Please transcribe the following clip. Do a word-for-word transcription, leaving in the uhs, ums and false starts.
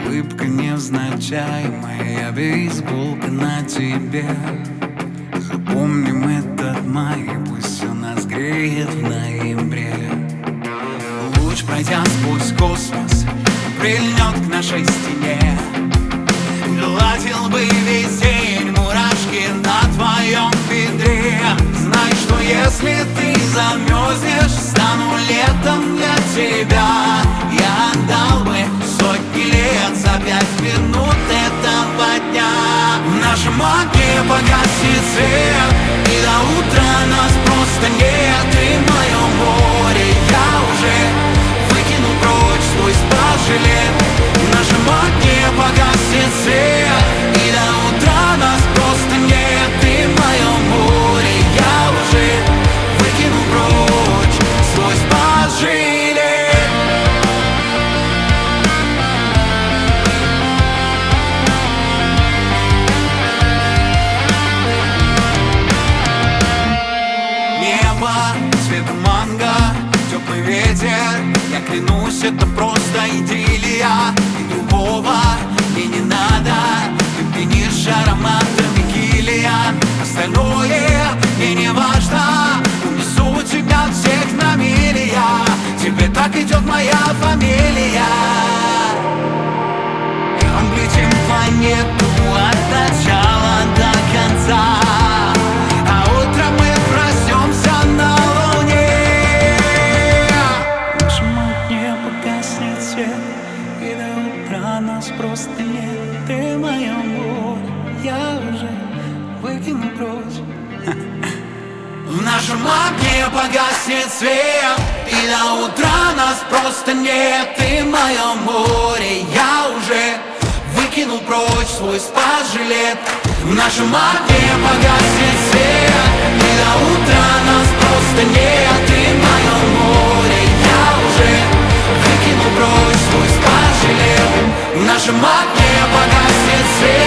улыбка невзначай, моя бейсболка на тебе. Запомним этот май, пусть все нас греет в ноябре. Луч, пройдя сквозь космос, прильнет к нашей стене. Гладил бы весь день мурашки на твоем бедре. Знай, что если ты замерзнешь, стану летом для тебя. Я отдал бы сотни лет за пять минут этого дня. В нашем окне погаснет свет, и до утра нас просто нет. И в моем море я уже выкину прочь свой спас-жилет. В нашем окне погаснет свет, и до утра нас просто нет. И в моем море я уже выкину прочь свой спас-жилет. Небо цветом манго, теплый ветер, я клянусь, это просто идиллия. И другого мне не надо, ты пьянишь ароматами килиан. Остальное мне не важно, унесу тебя всех на мили я. Тебе так идет моя фамилия. Облетим планету от начала до конца, а утром мы проснемся на Луне. В нашем окне погаснет свет, и до утра нас просто нет. Ты в моем море, я уже выкину прочь. В нашем окне погаснет свет, и до утра нас просто нет. Ты в моем море, я уже выкинул прочь свой спас-жилет. В нашем окне погаснет свет, и до утра нас просто нет. Ты в моем море, я уже выкинул прочь свой спас-жилет. В нашем окне погаснет свет.